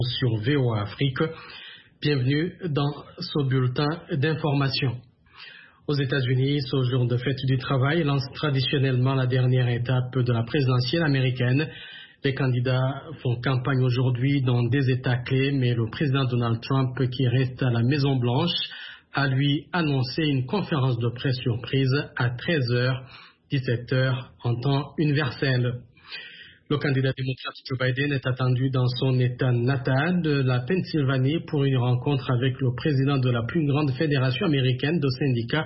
sur VOA Afrique. Bienvenue dans ce bulletin d'information. Aux États-Unis, ce jour de fête du travail lance traditionnellement la dernière étape de la présidentielle américaine. Les candidats font campagne aujourd'hui dans des États clés, mais le président Donald Trump, qui reste à la Maison-Blanche, a lui annoncé une conférence de presse surprise à 13h, 17h en temps universel. Le candidat démocrate Joe Biden est attendu dans son État natal de la Pennsylvanie pour une rencontre avec le président de la plus grande fédération américaine de syndicats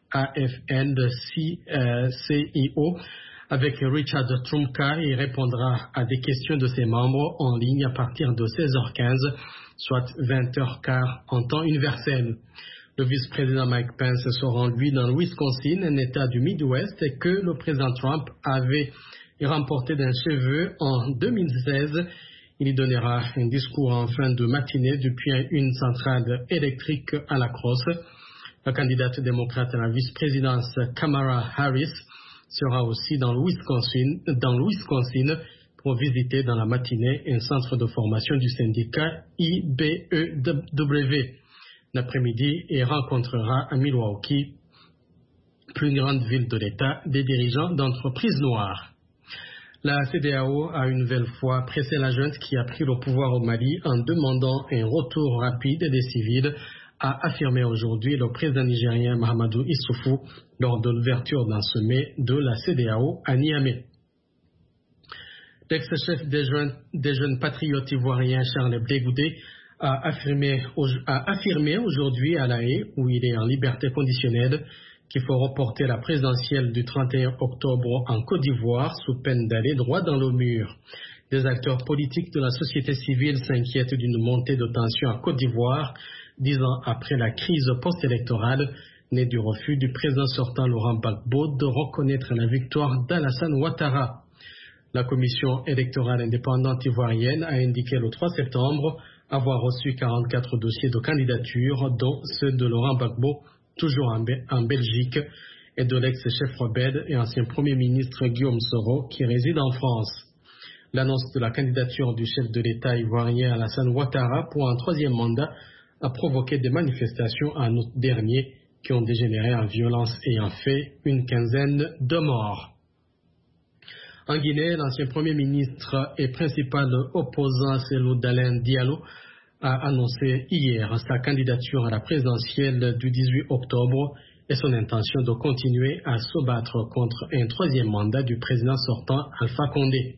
AFL-CIO. Avec Richard Trumka, il répondra à des questions de ses membres en ligne à partir de 16h15, soit 20h15 en temps universel. Le vice-président Mike Pence se rend lui dans le Wisconsin, un État du Midwest que le président Trump avait remporté d'un cheveu en 2016. Il y donnera un discours en fin de matinée depuis une centrale électrique à La Crosse. La candidate démocrate à la vice-présidence Kamala Harris sera aussi dans le Wisconsin pour visiter dans la matinée un centre de formation du syndicat IBEW. L'après-midi, il rencontrera à Milwaukee, plus grande ville de l'État, des dirigeants d'entreprises noires. La CEDEAO a une nouvelle fois pressé la junte qui a pris le pouvoir au Mali en demandant un retour rapide des civils, a affirmé aujourd'hui le président nigérien Mahamadou Issoufou lors de l'ouverture d'un sommet de la CEDEAO à Niamey. L'ex-chef des jeunes patriotes ivoiriens Charles Blé Goudé a affirmé aujourd'hui à La Haye, où il est en liberté conditionnelle, qu'il faut reporter la présidentielle du 31 octobre en Côte d'Ivoire sous peine d'aller droit dans le mur. Des acteurs politiques de la société civile s'inquiètent d'une montée de tension en Côte d'Ivoire, 10 ans après la crise post-électorale née du refus du président sortant Laurent Gbagbo de reconnaître la victoire d'Alassane Ouattara. La commission électorale indépendante ivoirienne a indiqué le 3 septembre avoir reçu 44 dossiers de candidature, dont ceux de Laurent Gbagbo, toujours en Belgique, et de l'ex-chef rebelle et ancien Premier ministre Guillaume Soro, qui réside en France. L'annonce de la candidature du chef de l'État ivoirien Alassane Ouattara pour un troisième mandat a provoqué des manifestations en août dernier qui ont dégénéré en violence et en fait une quinzaine de morts. En Guinée, l'ancien Premier ministre et principal opposant Cellou Dalein Diallo a annoncé hier sa candidature à la présidentielle du 18 octobre et son intention de continuer à se battre contre un troisième mandat du président sortant Alpha Condé.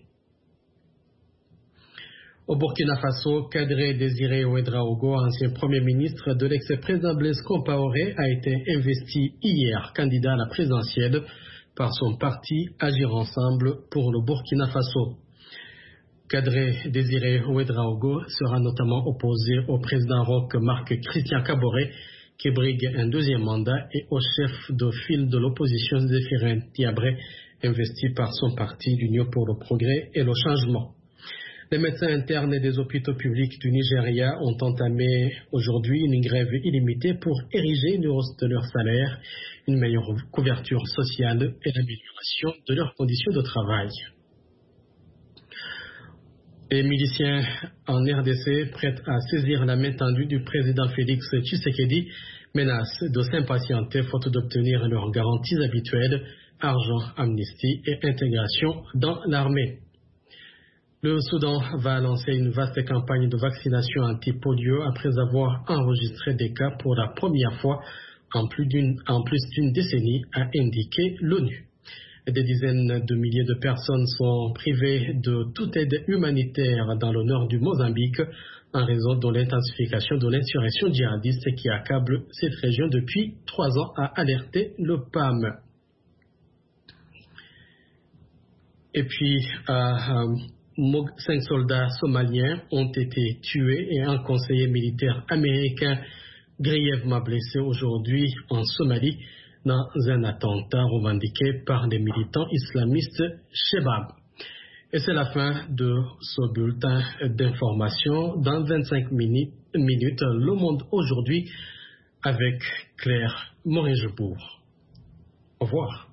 Au Burkina Faso, Kadri Désiré Ouédraogo, ancien Premier ministre de l'ex-président Blaise Compaoré, a été investi hier candidat à la présidentielle par son parti Agir Ensemble pour le Burkina Faso. Kadri Désiré Ouédraogo sera notamment opposé au président roc Marc-Christian Kaboré, qui brigue un deuxième mandat, et au chef de file de l'opposition Zéphirin Diabré, investi par son parti l'Union pour le progrès et le changement. Les médecins internes des hôpitaux publics du Nigeria ont entamé aujourd'hui une grève illimitée pour ériger une hausse de leur salaire, une meilleure couverture sociale et l'amélioration de leurs conditions de travail. Les miliciens en RDC, prêts à saisir la main tendue du président Félix Tshisekedi, menacent de s'impatienter faute d'obtenir leurs garanties habituelles, argent, amnistie et intégration dans l'armée. Le Soudan va lancer une vaste campagne de vaccination anti-polio après avoir enregistré des cas pour la première fois en plus d'une décennie, a indiqué l'ONU. Des dizaines de milliers de personnes sont privées de toute aide humanitaire dans le nord du Mozambique en raison de l'intensification de l'insurrection djihadiste qui accable cette région depuis 3 ans, a alerté le PAM. Et puis, 5 soldats somaliens ont été tués et un conseiller militaire américain grièvement blessé aujourd'hui en Somalie dans un attentat revendiqué par les militants islamistes Shebab. Et c'est la fin de ce bulletin d'information. Dans 25 minutes, Le Monde aujourd'hui avec Claire Morin-Jebourg. Au revoir.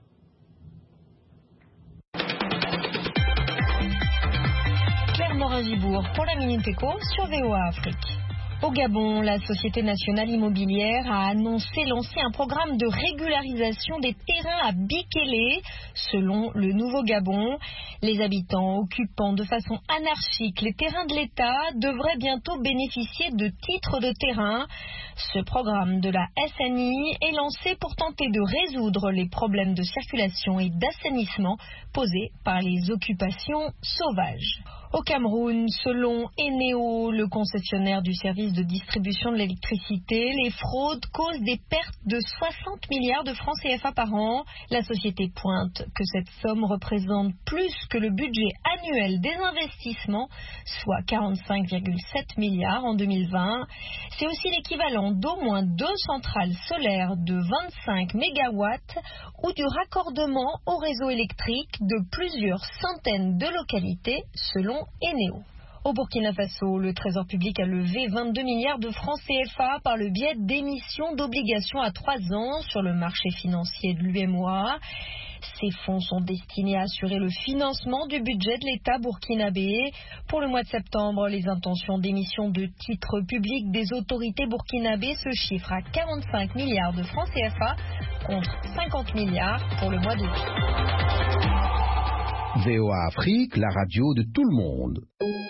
Gibourg pour la Minute Éco sur VOA Afrique. Au Gabon, la Société nationale immobilière a annoncé lancer un programme de régularisation des terrains à Bikélé. Selon le Nouveau Gabon, les habitants occupant de façon anarchique les terrains de l'État devraient bientôt bénéficier de titres de terrain. Ce programme de la SNI est lancé pour tenter de résoudre les problèmes de circulation et d'assainissement posés par les occupations sauvages. Au Cameroun, selon Eneo, le concessionnaire du service de distribution de l'électricité, les fraudes causent des pertes de 60 milliards de francs CFA par an. La société pointe que cette somme représente plus que le budget annuel des investissements, soit 45,7 milliards en 2020. C'est aussi l'équivalent d'au moins 2 centrales solaires de 25 mégawatts ou du raccordement au réseau électrique de plusieurs centaines de localités, selon Eneo. Au Burkina Faso, le Trésor public a levé 22 milliards de francs CFA par le biais d'émissions d'obligations à 3 ans sur le marché financier de l'UEMOA. Ces fonds sont destinés à assurer le financement du budget de l'État burkinabé. Pour le mois de septembre, les intentions d'émission de titres publics des autorités burkinabées se chiffrent à 45 milliards de francs CFA contre 50 milliards pour le mois d'août. VOA Afrique, la radio de tout le monde.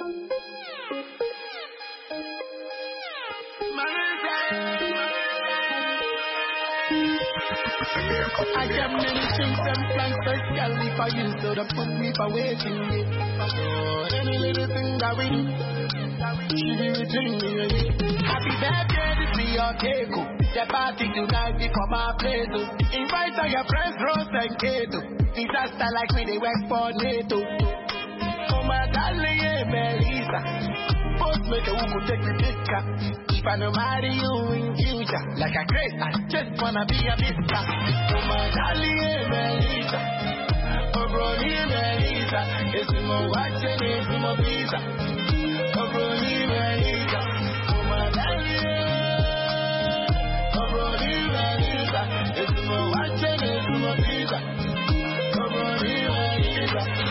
I got many things and plans specially for you, so don't put me for waiting. Any little thing that we do, she be returning me. Happy birthday, this be your cake. The party tonight before my place. Invite all your friends, Rose and Kato. Disaster like me, they work for NATO. Oh my darling, yeah, Melissa. Both make a who could take the picture. If I no marry you in future, like a grace, I just wanna be a mister. Oh my darling, yeah, Melissa. Oh brony, Melissa. It's more watching, it's more pizza. Oh brony, Melissa. Oh my darling, oh brony, Melissa. It's more watching, it's more pizza. Oh brony, Melissa.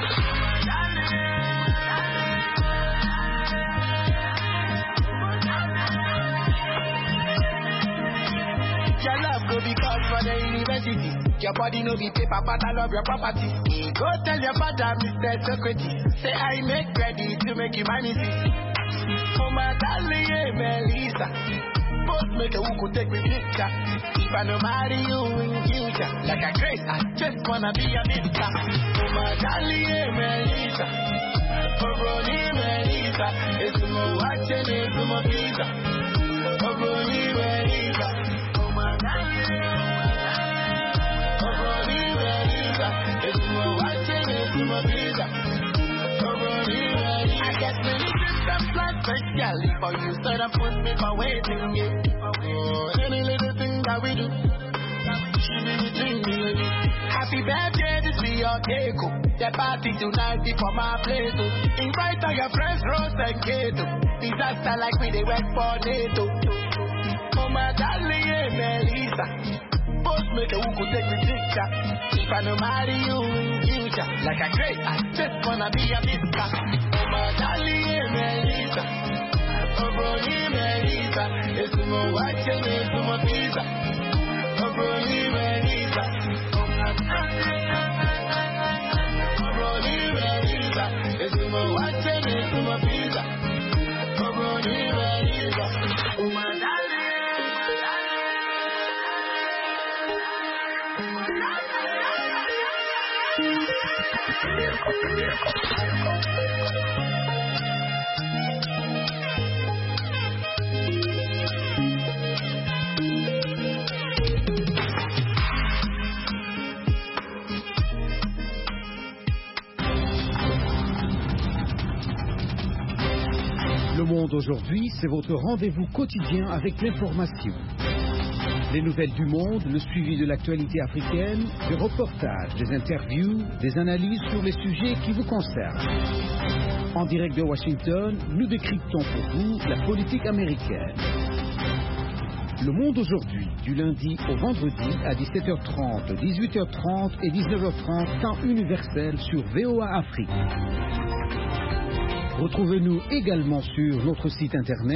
Your love go be called for the university. Your body no be paper, but I love your property. Go tell your father, Mr. Socrates. Say I make ready to make you my missus. Oh my darling, yeah, Melissa. Both make a who could take me picture. If I no marry you in future, like a grace, I just wanna be a mister. Oh my darling, yeah, Melissa. Oh Ronnie, Melissa. It's more watching, it's more pizza. Oh Ronnie, Melissa. I guess many systems like specially for you, so don't put me for waiting, yeah. Oh, any little thing that we do, she be between me and you. Happy birthday, this be your cake. The party tonight before my place. Invite all your friends, Rose and Kato. Disaster like me, they work for NATO. Oh my darling, yeah, Melissa. Both make a who could take the picture. If I no marry you in future, like a grace, I just wanna be a mister. Oh my darling, yeah, Melissa. Oh brony, Melissa. It's more watching, it's more pizza. Oh brony, Melissa. Oh my darling. Oh brony, Melissa. It's more watching, it's more pizza. Oh brony, Melissa. Oh my darling. Le Monde aujourd'hui, c'est votre rendez-vous quotidien avec l'information. Les nouvelles du monde, le suivi de l'actualité africaine, des reportages, des interviews, des analyses sur les sujets qui vous concernent. En direct de Washington, nous décryptons pour vous la politique américaine. Le Monde aujourd'hui, du lundi au vendredi à 17h30, 18h30 et 19h30, temps universel sur VOA Afrique. Retrouvez-nous également sur notre site internet